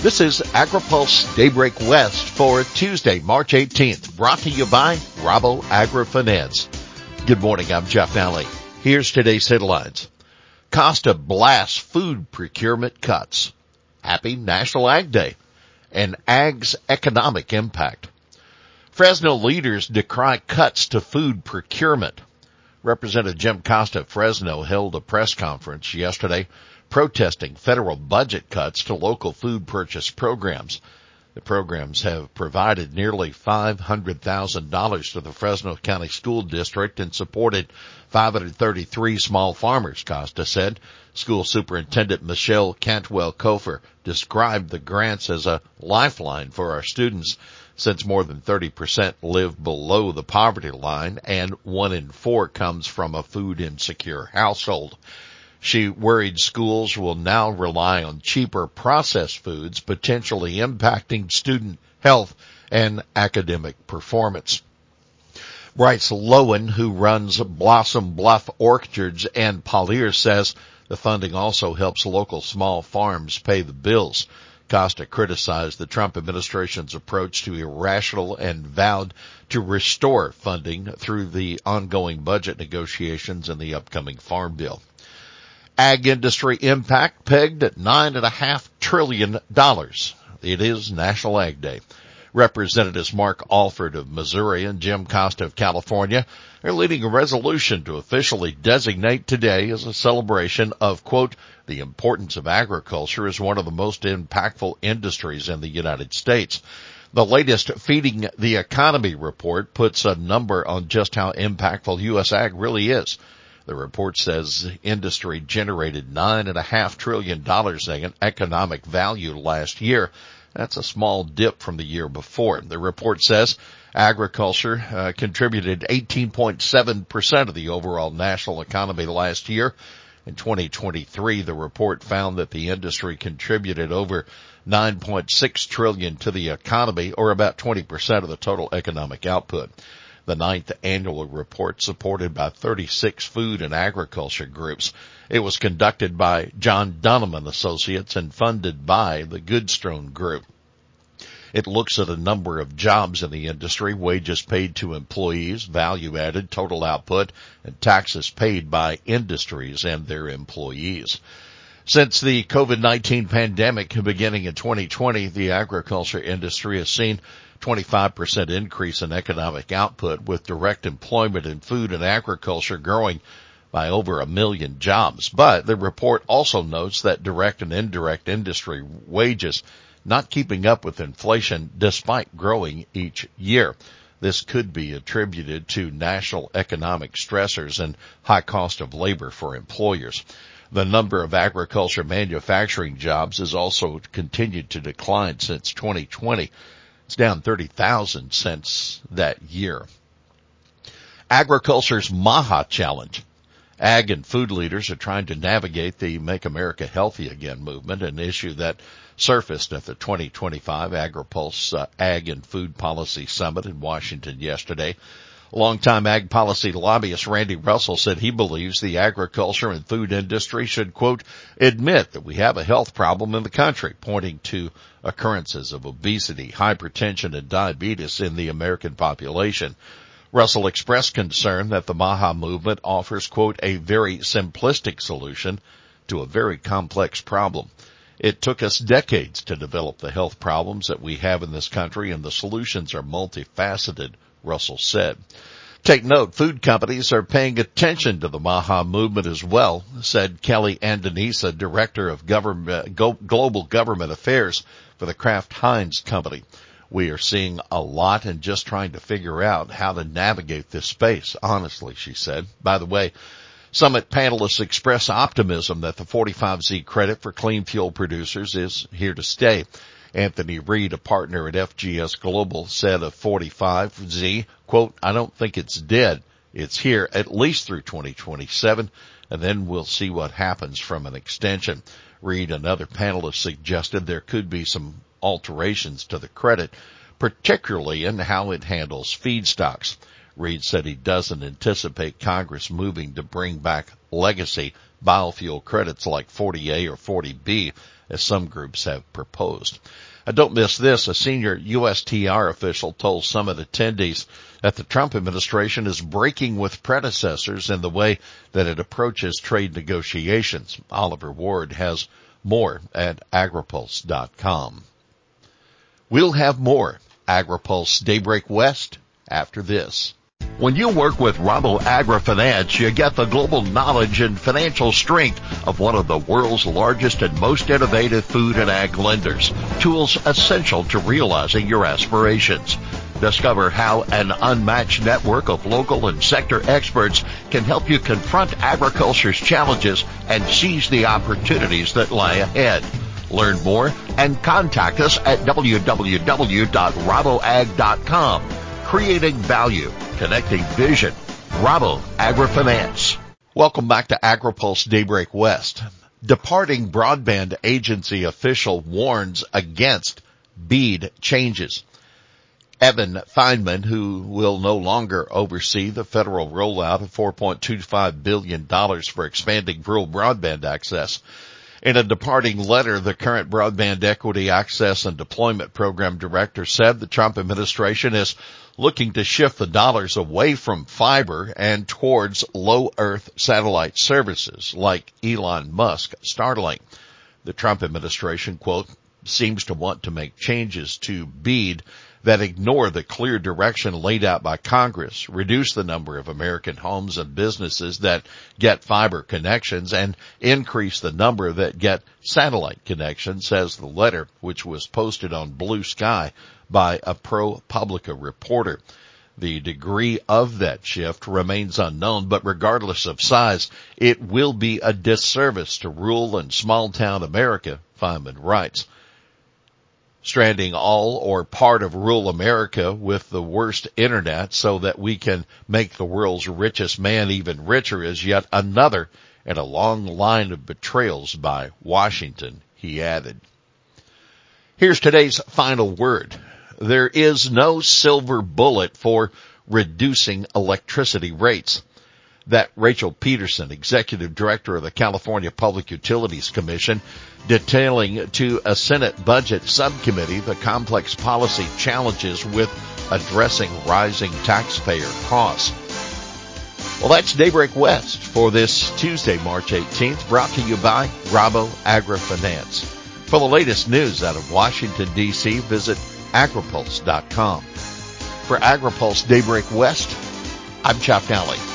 This is AgriPulse Daybreak West for Tuesday, March 18th, brought to you by Rabo AgriFinance. Good morning, I'm Jeff Nally. Here's today's headlines. Costa blasts food procurement cuts. Happy National Ag Day. And Ag's economic impact. Fresno leaders decry cuts to food procurement. Representative Jim Costa of Fresno held a press conference yesterday protesting federal budget cuts to local food purchase programs. The programs have provided nearly $500,000 to the Fresno County School District and supported 533 small farmers, Costa said. School Superintendent Michelle Cantwell-Kofer described the grants as a lifeline for our students, since more than 30% live below the poverty line and 1 in 4 comes from a food insecure household. She worried schools will now rely on cheaper processed foods, potentially impacting student health and academic performance. Bryce Lowen, who runs Blossom Bluff Orchards and Polier, says the funding also helps local small farms pay the bills. Costa criticized the Trump administration's approach to irrational and vowed to restore funding through the ongoing budget negotiations and the upcoming farm bill. Ag industry impact pegged at $9.5 trillion. It is National Ag Day. Representatives Mark Alford of Missouri and Jim Costa of California are leading a resolution to officially designate today as a celebration of, quote, the importance of agriculture as one of the most impactful industries in the United States. The latest Feeding the Economy report puts a number on just how impactful U.S. ag really is. The report says industry generated $9.5 trillion in economic value last year. That's a small dip from the year before. The report says agriculture contributed 18.7% of the overall national economy last year. In 2023, the report found that the industry contributed over $9.6 trillion to the economy, or about 20% of the total economic output. The 9th annual report, supported by 36 food and agriculture groups. It was conducted by John Dunham Associates and funded by the Goodstone Group. It looks at a number of jobs in the industry, wages paid to employees, value added, total output, and taxes paid by industries and their employees. Since the COVID-19 pandemic beginning in 2020, the agriculture industry has seen 25% increase in economic output, with direct employment in food and agriculture growing by over 1 million jobs. But the report also notes that direct and indirect industry wages not keeping up with inflation despite growing each year. This could be attributed to national economic stressors and high cost of labor for employers. The number of agriculture manufacturing jobs has also continued to decline since 2020. It's down 30,000 since that year. Agriculture's MAHA Challenge. Ag and food leaders are trying to navigate the Make America Healthy Again movement, an issue that surfaced at the 2025 AgriPulse Ag and Food Policy Summit in Washington yesterday. Longtime ag policy lobbyist Randy Russell said he believes the agriculture and food industry should, quote, admit that we have a health problem in the country, pointing to occurrences of obesity, hypertension, and diabetes in the American population. Russell expressed concern that the MAHA movement offers, quote, a very simplistic solution to a very complex problem. It took us decades to develop the health problems that we have in this country, and the solutions are multifaceted, Russell said. Take note, food companies are paying attention to the MAHA movement as well, said Kelly Andonisa, Director of Global Government Affairs for the Kraft Heinz Company. We are seeing a lot and just trying to figure out how to navigate this space, honestly, she said. By the way, summit panelists express optimism that the 45Z credit for clean fuel producers is here to stay. Anthony Reed, a partner at FGS Global, said of 45Z, quote, I don't think it's dead. It's here at least through 2027, and then we'll see what happens from an extension. Reed and other panelists suggested there could be some alterations to the credit, particularly in how it handles feedstocks. Reed said he doesn't anticipate Congress moving to bring back legacy biofuel credits like 40A or 40B, as some groups have proposed. Don't miss this. A senior USTR official told summit attendees that the Trump administration is breaking with predecessors in the way that it approaches trade negotiations. Oliver Ward has more at agripulse.com. We'll have more AgriPulse Daybreak West after this. When you work with Rabo AgriFinance, you get the global knowledge and financial strength of one of the world's largest and most innovative food and ag lenders. Tools essential to realizing your aspirations. Discover how an unmatched network of local and sector experts can help you confront agriculture's challenges and seize the opportunities that lie ahead. Learn more and contact us at www.raboag.com. Creating value, connecting vision. Rabo AgriFinance. Welcome back to AgriPulse Daybreak West. Departing broadband agency official warns against BEAD changes. Evan Feinman, who will no longer oversee the federal rollout of $4.25 billion for expanding rural broadband access. In a departing letter, the current Broadband Equity Access and Deployment Program Director said the Trump administration is looking to shift the dollars away from fiber and towards low Earth satellite services like Elon Musk Starlink. The Trump administration, quote, seems to want to make changes to BEAD that ignore the clear direction laid out by Congress, reduce the number of American homes and businesses that get fiber connections, and increase the number that get satellite connections, says the letter, which was posted on Blue Sky by a ProPublica reporter. The degree of that shift remains unknown, but regardless of size, it will be a disservice to rural and small-town America, Feynman writes. Stranding all or part of rural America with the worst internet so that we can make the world's richest man even richer is yet another in a long line of betrayals by Washington, he added. Here's today's final word. There is no silver bullet for reducing electricity rates. That Rachel Peterson, Executive Director of the California Public Utilities Commission, detailing to a Senate Budget Subcommittee the complex policy challenges with addressing rising taxpayer costs. Well, that's Daybreak West for this Tuesday, March 18th, brought to you by Rabo AgriFinance. For the latest news out of Washington, D.C., visit agripulse.com. For AgriPulse Daybreak West, I'm Chuck Nally.